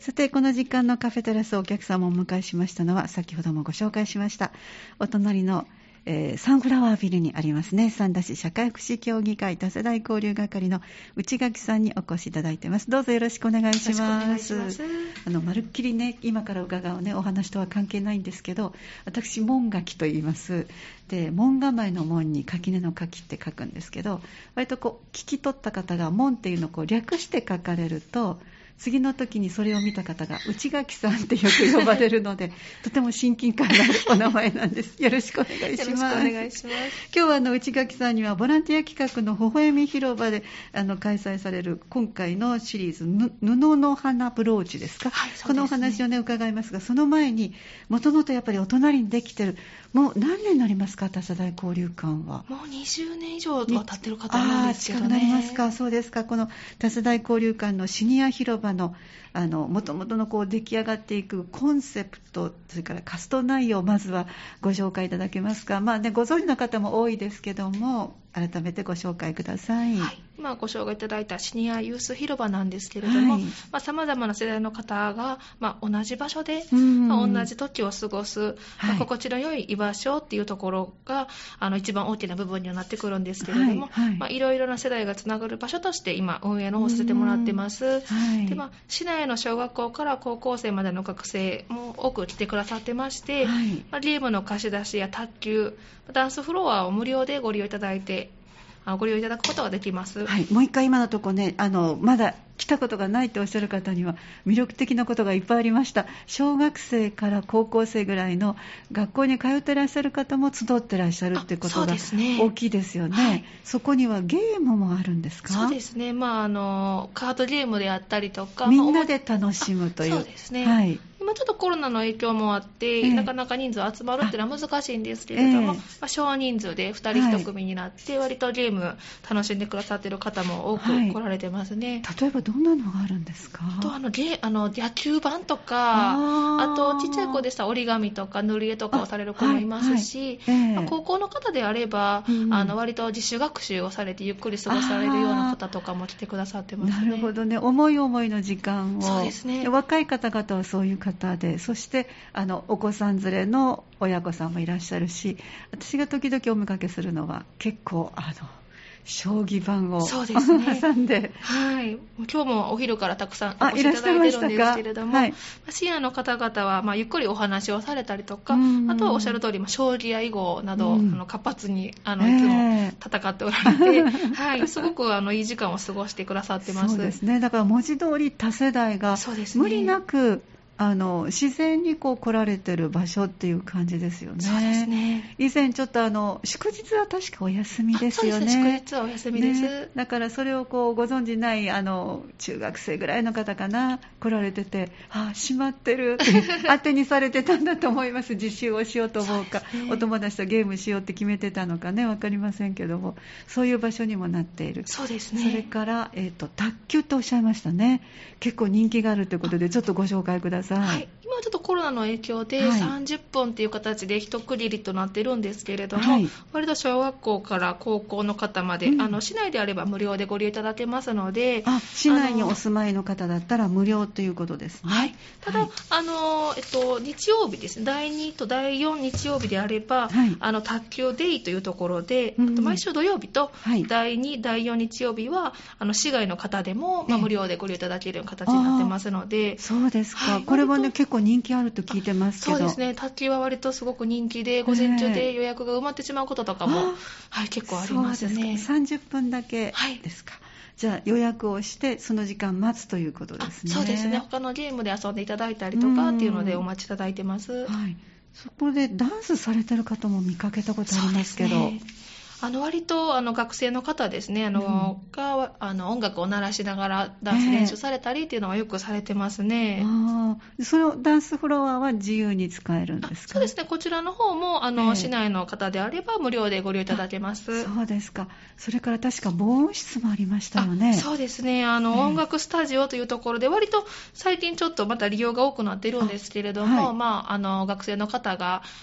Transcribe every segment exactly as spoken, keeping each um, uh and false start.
さて、この時間のカフェテラスお客様をお迎えしましたのは、先ほどもご紹介しましたお隣の、えー、サンフラワービルにありますね、三田市社会福祉協議会多世代交流係の内垣さんにお越しいただいています。どうぞよろしくお願いします。よろしくお願いします。あのまるっきりね、今から伺うねお話とは関係ないんですけど、私門垣と言います。で、門構えの門に垣根の垣って書くんですけど、割とこう聞き取った方が門っていうのをこう略して書かれると、次の時にそれを見た方が内垣さんってよく呼ばれるのでとても親近感のあるお名前なんです。よろしくお願いします。 よろしくお願いします。 今日はあの内垣さんにはボランティア企画の微笑み広場であの開催される今回のシリーズぬ布の花ブローチですか、はい、そうですね、このお話をね伺いますが、その前にもともとやっぱりお隣にできてる、もう何年になりますか、多世代交流館は。 もうにじゅうねん以上は経ってる方なんですけどね。 ああ、近くなりますか。そうですか。この多世代交流館のシニア広場のあの元々のこう出来上がっていくコンセプト、それから活動内容をまずはご紹介いただけますか。まあね、ご存知の方も多いですけども、改めてご紹介ください。 はい、今ご紹介いただいたシニアユース広場なんですけれども、さまざ、まな世代の方が、まあ、同じ場所で、まあ、同じ時を過ごす、はい、まあ、心地の良い居場所っていうところがあの一番大きな部分にはなってくるんですけれども、はいはい、まあ、いろいろな世代がつながる場所として今運営の方させてもらってます。はい、で、まあ、市内の小学校から高校生までの学生も多く来てくださってまして、はい、まあ、ゲームの貸し出しや卓球、ダンスフロアを無料でご利用いただいてご利用いただくことができます。 はい、もう一回今のところね、あのまだ来たことがないとおっしゃる方には魅力的なことがいっぱいありました。小学生から高校生ぐらいの学校に通ってらっしゃる方も集ってらっしゃるってことが大きいですよね。はい、そこにはゲームもあるんですか。 そうですね、まあ、あのカードゲームであったりとか、 みんなで楽しむという。 そうですね、 はい、 今ちょっとコロナの影響もあって、えー、なかなか人数集まるっていうのは難しいんですけれども、えーまあ、少人数でふたりいち組になって、はい、割とゲーム楽しんでくださっている方も多く来られてますね。 はい、例えばどんなのがあるんですか。 あとあのゲあの野球盤とか、あ, あとちっちゃい子でしたら折り紙とか塗り絵とかをされる子もいますし、はいはい、えーまあ、高校の方であれば、うん、あの割と自主学習をされてゆっくり過ごされるような方とかも来てくださってますね。 なるほどね、思い思いの時間を。 そうですね、 若い方々はそういう方で、そしてあのお子さん連れの親御さんもいらっしゃるし、私が時々お見かけするのは結構あの将棋盤をそうです、ね、 挟んで、 はい、今日もお昼からたくさんお越しいただいてるんですけれども、はい、シニアの方々は、まあ、ゆっくりお話をされたりとか、あとはおっしゃる通り、まあ、将棋や囲碁など、うん、あの活発にあのいつも戦っておられて、えーはい、すごくあのいい時間を過ごしてくださってます。 そうですね、だから文字通り多世代が無理なくあの自然にこう来られてる場所っていう感じですよね。 そうですね。 以前ちょっとあの祝日は確かお休みですよね。 そうですね、祝日はお休みです、ね、 だからそれをこうご存じないあの中学生ぐらいの方かな来られてて、あ、閉まってる当てにされてたんだと思います。実習をしようと思うか、ね、お友達とゲームしようって決めてたのかね、分かりませんけども、そういう場所にもなっている。 そうですね。 それから、えーと、卓球とおっしゃいましたね。結構人気があるということでちょっとご紹介ください。はい、 今はちょっとコロナの影響でさんじゅっぷんという形で一区切りとなっているんですけれども、はい、割と小学校から高校の方まで、うん、あの市内であれば無料でご利用いただけますので、 あ、市内にお住まいの方だったら無料ということですね。 はい、ただ、はい、あのえっと、日曜日ですね、だいにとだいよん日曜日であれば、はい、あの卓球デイというところで、うん、あと毎週土曜日と、はい、だいに、だいよん日曜日はあの市外の方でも、まあ、無料でご利用いただけるような形になってますので。 そうですか、はい、これはね結構人気あると聞いてますけど。 そうですね、卓球は割とすごく人気で、午前中で予約が埋まってしまうこととかも、はい、結構ありますね。 そうですか、さんじゅっぷんだけですか。はい、じゃあ予約をしてその時間待つということですね。 そうですね、他のゲームで遊んでいただいたりとかっていうのでお待ちいただいてます。 はい、そこでダンスされてる方も見かけたことありますけど。そうですね、 あの割とあの学生の方ですね、あの、うん、があの音楽を鳴らしながらダンス練習されたりっていうのはよくされてますね。 えー、あ、そのダンスフロアは自由に使えるんですか。 そうですね、こちらの方もあの、えー、市内の方であれば無料でご利用いただけます。 そうですか。それから確か防音室もありましたよね。 そうですね、あの、えー、音楽スタジオというところで割と最近ちょっとまた利用が多くなっているんですけれども、はい、まあ、あの学生の方が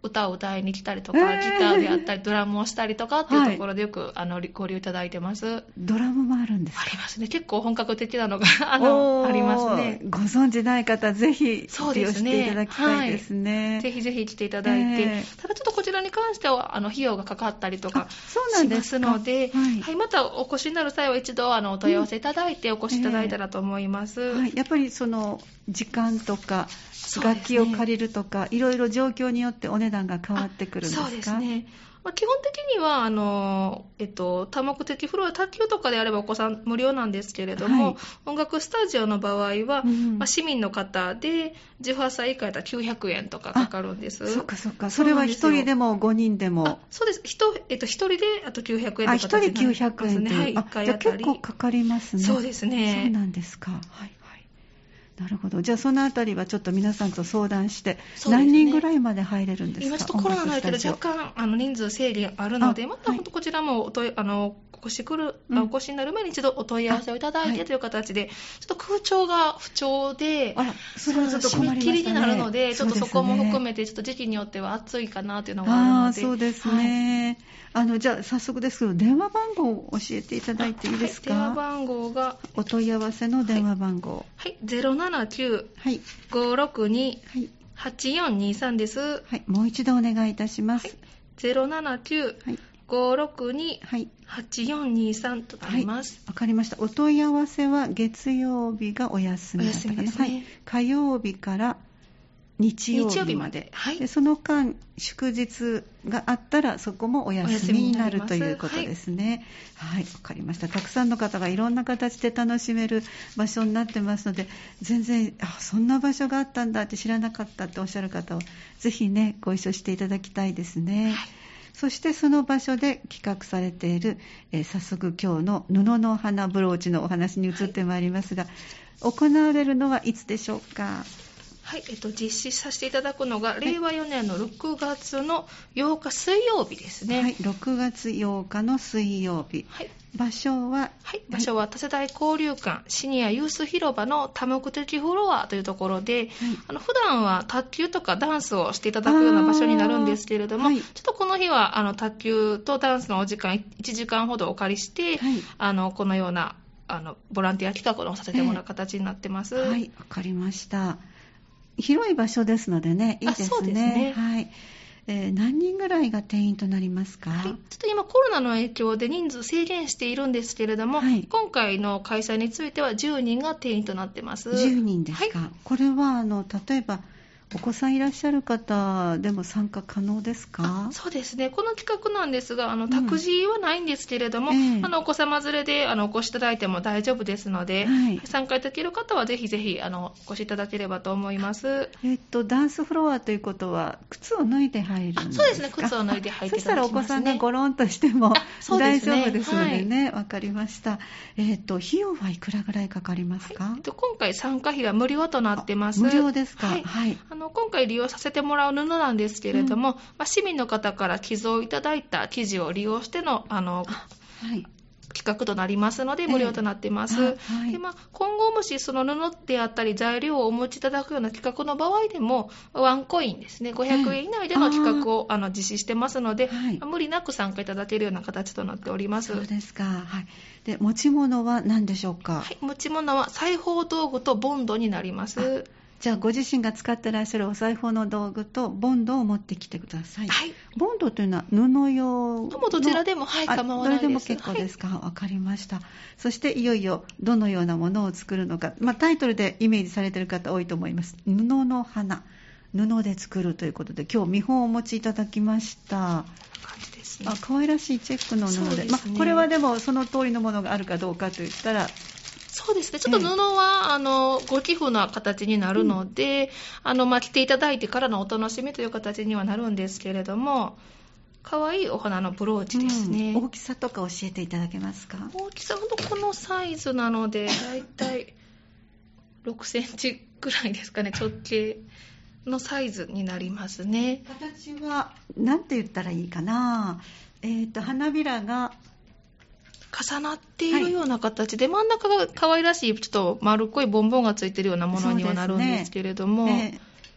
歌を歌いに来たりとか、えー、ギターであったりドラムをしたりとかっていうところでよく、はい、あのご利用いただいてます。 ドラムもあるんですか？ ありますね。結構本格的なのがあのありますね。 ご存知ない方ぜひ利用していただきたいですね。 はい、ぜひぜひ来ていただいて、えー、ただちょっとこちらに関してはあの費用がかかったりとかしますので、はいはい、またお越しになる際は一度あのお問い合わせいただいてお越しいただいたらと思います。 うん、えーはい、やっぱりその時間とか楽器を借りるとか、いろいろ状況によってお値段が変わってくるんですか？ そうですね。まあ、基本的にはあの、えっと、多目的フロア、卓球とかであればお子さん無料なんですけれども、はい、音楽スタジオの場合は、うんまあ、市民の方でじゅうはっさい以下だったらきゅうひゃくえんとかかかるんです。 そっかそっか。それはひとりでもごにんでも。 そうです。ひと、えっと、ひとりであときゅうひゃくえんとかひとりきゅうひゃくえんという、 はい、いっかいあたり。 じゃあ結構かかりますね。 そうですね。 そうなんですか。はい。なるほど。じゃあそのあたりはちょっと皆さんと相談して、何人ぐらいまで入れるんですか？ 今ちょっとコロナの影響で若干あの人数制限あるので、また本当こちらもおとあのお越しくる、うん、お越しになる前に一度お問い合わせをいただいてという形で、はい、ちょっと空調が不調で、 あら、それはちょっと困りましたね。 締め切りになるので、ちょっとそこも含めてちょっと時期によっては暑いかなというのがあるので。 あ、そうですね。はい、あのじゃあ早速ですけど電話番号を教えていただいていいですか？ はい、電話番号がお問い合わせの電話番号、 はいはい、ゼロななきゅう ごろくに はちよんにさんです。 はい、もう一度お願いいたします。はい、 ゼロななきゅう ごろくに はちよんにさんとなります。 わ、はい、かりました。お問い合わせは月曜日がお休みだったかな。お休みですね。はい、火曜日から日曜日まで、はい、でその間祝日があったらそこもお休みになるということですね。はい、わ、はい、かりました。たくさんの方がいろんな形で楽しめる場所になってますので、全然あそんな場所があったんだって知らなかったっておっしゃる方をぜひねご一緒していただきたいですね。はい、そしてその場所で企画されている、えー、早速今日の布の花ブローチのお話に移ってまいりますが、はい、行われるのはいつでしょうか？ はい、えっと、実施させていただくのが、れいわよねんのろくがつのようか水曜日ですね。 はい、ろくがつようかの水曜日。はい、場所は、 はい、場所は多世代交流館シニアユース広場の多目的フロアというところで、はい、あの普段は卓球とかダンスをしていただくような場所になるんですけれども、はい、ちょっとこの日はあの卓球とダンスのお時間いちじかんほどお借りして、はい、あのこのようなあのボランティア企画をさせてもらう形になってます。えー、 はい、わかりました。広い場所ですのでね、いいですね。 そうですね。 はい。えー、何人ぐらいが定員となりますか？はい、ちょっと今コロナの影響で人数制限しているんですけれども、はい、今回の開催についてはじゅうにんが定員となってます。 じゅうにんですか？はい、これはあの例えばお子さんいらっしゃる方でも参加可能ですか？ そうですね。この企画なんですが、あの託児はないんですけれども、うんえー、あのお子様連れであのお越しいただいても大丈夫ですので、はい、参加できる方はぜひぜひあのお越しいただければと思います。 えっとダンスフロアということは靴を脱いで入るんですか？ そうですね。靴を脱いで入っていただきますね。そしたらお子さんがゴロンとしても大丈夫ですのでね。わ、はい、かりました。えっと費用はいくらぐらいかかりますか？はい、えっと今回参加費は無料となってます。 無料ですか？ はい。はい、あの今回利用させてもらう布なんですけれども、うんまあ、市民の方から寄贈いただいた生地を利用しての、あの、はい、企画となりますので無料となっています。えーはいでまあ、今後もしその布であったり材料をお持ちいただくような企画の場合でもワンコインですねごひゃくえん以内での企画を、あの実施してますので、はい、無理なく参加いただけるような形となっております。 そうですか。はい、で持ち物は何でしょうか？ はい、持ち物は裁縫道具とボンドになります。 じゃあご自身が使ってらっしゃるお裁縫の道具とボンドを持ってきてください。はい、ボンドというのは布用のもうどちらでも、はい、構わないです。 どれでも結構ですか？わ、はい、かりました。そしていよいよどのようなものを作るのか、まあ、タイトルでイメージされている方多いと思います。布の花、布で作るということで今日見本をお持ちいただきました。 感じですね。 あ、可愛らしいチェックの布 で, で、ねまあ、これはでもその通りのものがあるかどうかといったらそうですね。ちょっと布は、えー、あのご寄付な形になるので、うん、あのまあ、着ていただいてからのお楽しみという形にはなるんですけれども、可愛いお花のブローチですね。 うん、大きさとか教えていただけますか？ 大きさはこのサイズなので、だいたいろくセンチぐらいですかね。直径のサイズになりますね。 形は何て言ったらいいかな。えーと花びらが重なっているような形で、はい、真ん中が可愛らしいちょっと丸っこいボンボンがついているようなものにはなるんですけれども、ねえー、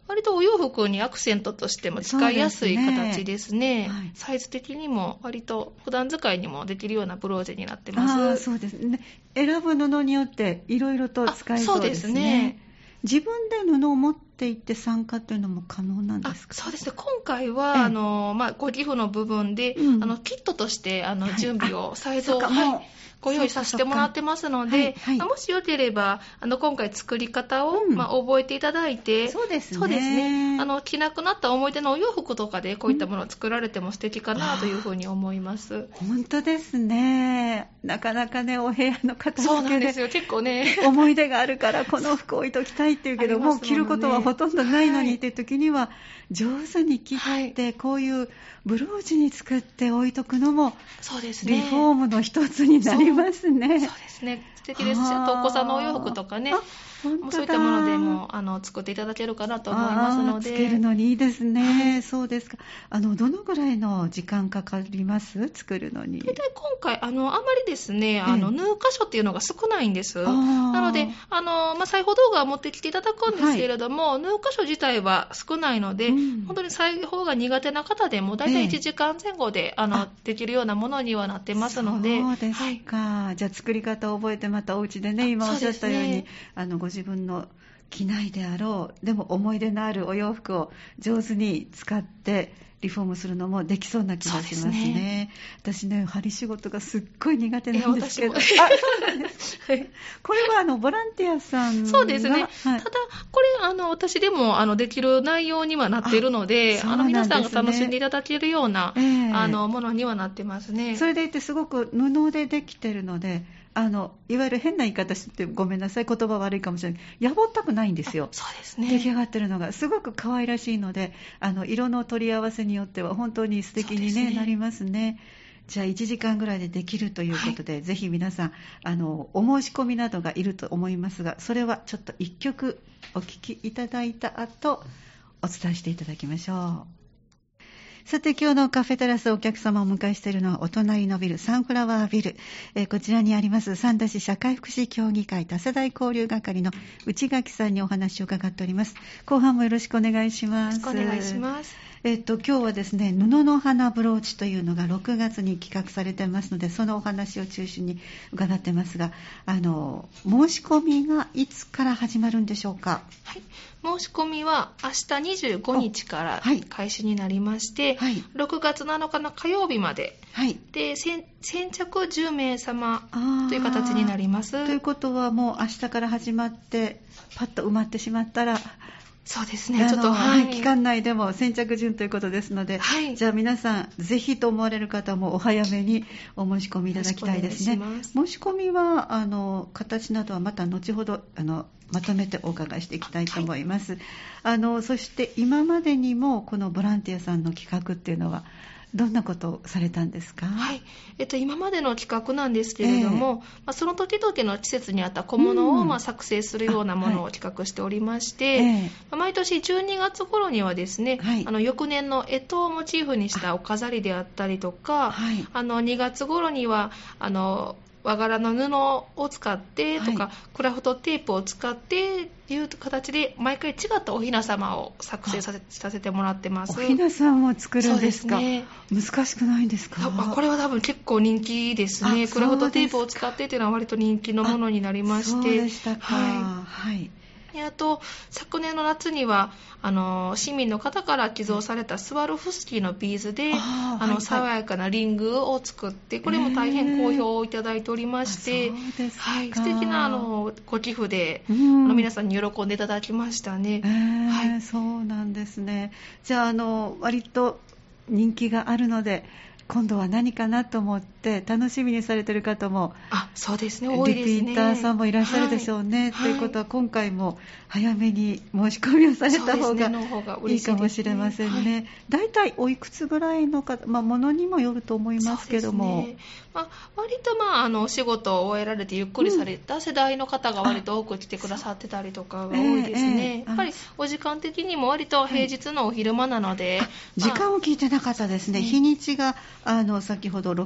割とお洋服にアクセントとしても使いやすい形ですね。 はい、 サイズ的にも割と普段使いにもできるようなブローチになってます。 あ、そうですね。選ぶ布によっていろいろと使えそうですね。そうですね。自分で布を持って行って参加というのも可能なんですか？ そうですね。今回は、ええ、あのまあ、ご寄付の部分で、うん、あのキットとしてあの、はい、準備をサイズを、はい、ご用意させてもらってますので、はいはい、もしよければあの今回作り方を、うん、まあ、覚えていただいて、 そうですね、 そうですね、あの着なくなった思い出のお洋服とかでこういったものを作られても素敵かなというふうに思います。 うん、本当ですね。なかなかね、お部屋の片付けでそうなんですよ、結構ね思い出があるからこの服置いときたいっていうけど、もう着ることはほとんどないのにっていう時には、はい、上手に切って、はい、こういうブローチに作って置いとくのも、 そうですね、 リフォームの一つになりますね。 そうですね、素敵ですし、あとお子さんのお洋服とかね、もうそういったものでもあの作っていただけるかなと思いますので。 つけるのにいいですね、はい、そうですか。あのどのぐらいの時間かかります？作るのに。 で今回あのあまりですね、あの縫う箇所っていうのが少ないんです。なのであの、まあ、裁縫道具は持ってきていただくんですけれども、はい、縫う箇所自体は少ないので、うん、本当に裁縫が苦手な方でもだいたいいちじかんぜん後で、ええ、あのできるようなものにはなってますので。 そうですか、はい、じゃあ作り方を覚えてまたお家でね、今おっしゃったように、ね、あのご自分の着ないであろう、でも思い出のあるお洋服を上手に使ってリフォームするのもできそうな気がしますね。すね、私ね、針仕事がすっごい苦手なんですけど、あ、そうなんです、はい、これはあのボランティアさんが、 そうですね、はい、ただこれあの私でもあのできる内容にはなっているの で, ああの皆さんが楽しんでいただけるような、えー、あのものにはなってますね。 それでいてすごく布でできてるので、あのいわゆる変な言い方してごめんなさい、言葉悪いかもしれない、やぼったくないんですよ。 そうですね、 出来上がってるのがすごく可愛らしいので、あの色の取り合わせによっては本当に素敵に、ね、なりますね。じゃあいちじかんぐらいでできるということで、はい、ぜひ皆さんあのお申し込みなどがいると思いますが、それはちょっといっきょくお聴きいただいた後お伝えしていただきましょう。さて今日のカフェテラスお客様をお迎えしているのはお隣のビル、サンフラワービル、えー、こちらにあります三田市社会福祉協議会多世代交流係の内垣さんにお話を伺っております。後半もよろしくお願いします。 よろしくお願いします。 えっと、今日はですね、布の花ブローチというのがろくがつに企画されていますので、そのお話を中心に伺ってますが、あの申し込みがいつから始まるんでしょうか？ はい、申し込みは明日にじゅうごにちから開始になりまして、はい、ろくがつなのかの火曜日まで、はい、で 先, 先着じゅうめいさまという形になります。 ということはもう明日から始まってパッと埋まってしまったら、 そうですね、ちょっと、 はい、期間内でも先着順ということですので、はい、じゃあ皆さんぜひと思われる方もお早めにお申し込みいただきたいですね。申し込みはあの形などはまた後ほどあのまとめてお伺いしていきたいと思います、はい、あのそして今までにもこのボランティアさんの企画っていうのはどんなことをされたんですか？ はい、えっと、今までの企画なんですけれども、えーまあ、その時々の季節に合った小物を、うんまあ、作成するようなものを企画しておりまして、はいえーまあ、毎年じゅうにがつ頃にはですね、はい、あの翌年の干支をモチーフにしたお飾りであったりとか、はい、あのにがつ頃にはあの和柄の布を使ってとか、はい、クラフトテープを使ってという形で毎回違ったおひな様を作成させ、させてもらってます。 おひな様を作るんですか？ そうですね。 難しくないんですか？ これは多分結構人気ですね。クラフトテープを使ってというのは割と人気のものになりまして。そうでしたか。はい。はいあと昨年の夏にはあの市民の方から寄贈されたスワロフスキーのビーズでああの、はいはい、爽やかなリングを作ってこれも大変好評をいただいておりまして、えーそうですか、はい、素敵なあのご寄付で、うん、あの皆さんに喜んでいただきましたね、 えーはい、そうなんですね。じゃあ、あの割と人気があるので今度は何かなと思って楽しみにされている方もあそうですね多いですね。 リピーターさんもいらっしゃるでしょうね、はい、ということは今回も早めに申し込みをされた方がいいかもしれませんね。だいたいおいくつぐらいの方、まあ、ものにもよると思いますけども、ねまあ、割と、まあ、あのお仕事を終えられてゆっくりされた世代の方が割と多く来てくださってたりとかが多いですね、えーえー、やっぱりお時間的にも割と平日のお昼間なので、はい時間を聞いてなかったですね、 ね日にちがあの先ほどろくがつ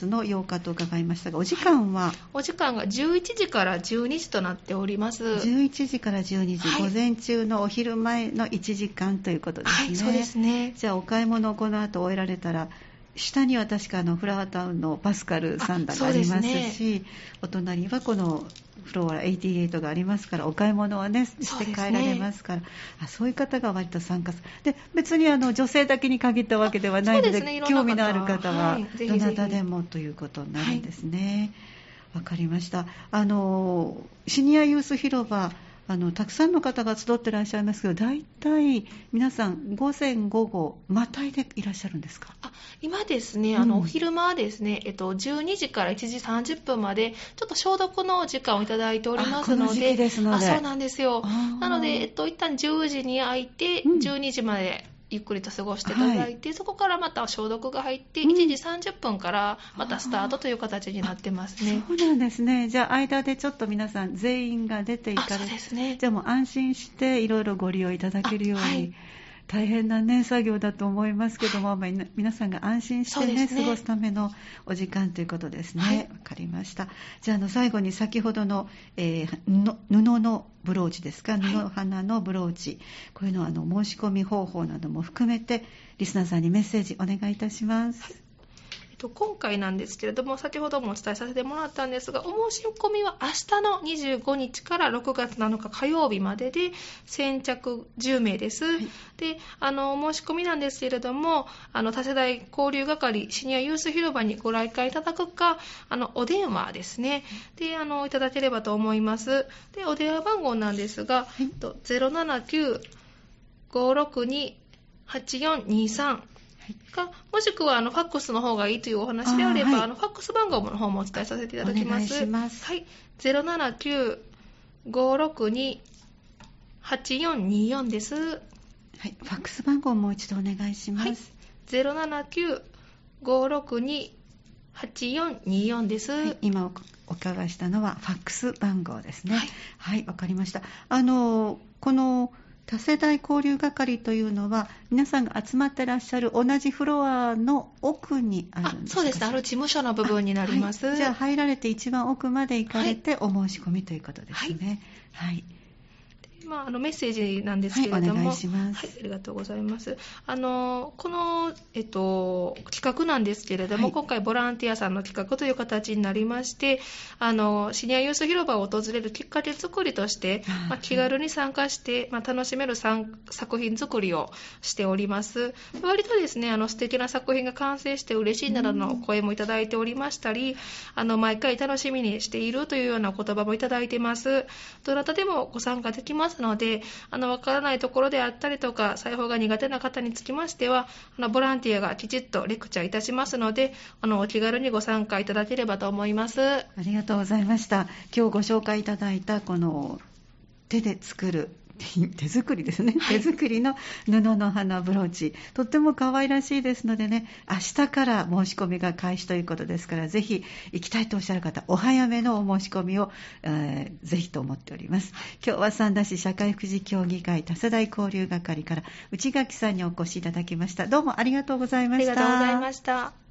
つのようかと伺いましたが、お時間は、はい、 お時間がじゅういちじからじゅうにじとなっております。 じゅういちじからじゅうにじ、はい、午前中のお昼前のいちじかんということですね。 はい、そうですね。 じゃあお買い物をこの後終えられたら、下には確かあのフラワータウンのパスカルサンダがありますし、ね、お隣はこのフローラはちじゅうはちがありますから、お買い物はねして帰られますから、 そうですね。あ、そういう方が割と参加する。で、別にあの女性だけに限ったわけではないので、ね、興味のある方はどなたでもということになるんですね。わ、はい、かりました。あのシニアユース広場、あのたくさんの方が集ってらっしゃいますけど、大体皆さん午前午後またいでいらっしゃるんですか？ あ、今ですね、あの、うん、お昼間はですね、えっと、じゅうにじからいちじさんじゅっぷんまでちょっと消毒のお時間をいただいておりますので、 あ、この時期ですので。 あ、そうなんですよ。なので、えっと、一旦じゅうじに開いて、うん、じゅうにじまでゆっくりと過ごしていただいて、はい、そこからまた消毒が入って、うん、いちじさんじゅっぷんからまたスタートという形になってますね。 そうなんですね。じゃあ間でちょっと皆さん全員が出ていかれて、 そうですね。 じゃあもう安心していろいろご利用いただけるように、はい、大変な、ね、作業だと思いますけども、はい、皆さんが安心して、ねね、過ごすためのお時間ということですね。わ、はい、かりました。じゃあ、あの最後に先ほどの、えー、の布のブローチですか、布花のブローチ、はい、こういうのはあの申し込み方法なども含めてリスナーさんにメッセージお願いいたします。はい、 今回なんですけれども、先ほどもお伝えさせてもらったんですが、お申し込みは明日のにじゅうごにちからろくがつなのか火曜日までで先着じゅうめいです。はい、で、あのお申し込みなんですけれども、あの多世代交流係シニアユース広場にご来館いただくか、あのお電話ですね、であのいただければと思います。で、お電話番号なんですが、はい、ゼロななきゅう ごろくに はちよんにさんか、もしくはあのファックスの方がいいというお話であれば、あ、はい、あのファックス番号の方もお伝えさせていただきます。 お願いします。 はい、ゼロななきゅう ごろくに はちよんによんです。はい、 ファックス番号をもう一度お願いします。はい、 ゼロななきゅう ごろくに はちよんによんです。はい、 今お伺いしたのはファックス番号ですね。はい、わ、はい、かりました。あのこの多世代交流係というのは皆さんが集まってらっしゃる同じフロアの奥にあるんですか？ そうです。あの事務所の部分になります。 はい、じゃあ入られて一番奥まで行かれてお申し込みということですね。はい、はい、 まあ、あのメッセージなんですけれども、はい、 お願いします。 はい、ありがとうございます。あのこの、えっと、企画なんですけれども、はい、今回ボランティアさんの企画という形になりまして、あのシニアユース広場を訪れるきっかけ作りとして、まあ、気軽に参加して、まあ、楽しめる作品作りをしております。割とですね、あの素敵な作品が完成して嬉しいなどの声もいただいておりましたり、あの毎回楽しみにしているというようなお言葉もいただいています。どなたでもご参加できますので、あの分からないところであったりとか、裁縫が苦手な方につきましては、あのボランティアがきちっとレクチャーいたしますので、あのお気軽にご参加いただければと思います。ありがとうございました。今日ご紹介いただいたこの手で作る手作りですね、はい、手作りの布の花ブローチ、とっても可愛らしいですのでね、明日から申し込みが開始ということですから、ぜひ行きたいとおっしゃる方、お早めのお申し込みを、えー、ぜひと思っております。今日は三田市社会福祉協議会多世代交流係から内垣さんにお越しいただきました。どうもありがとうございました。 ありがとうございました。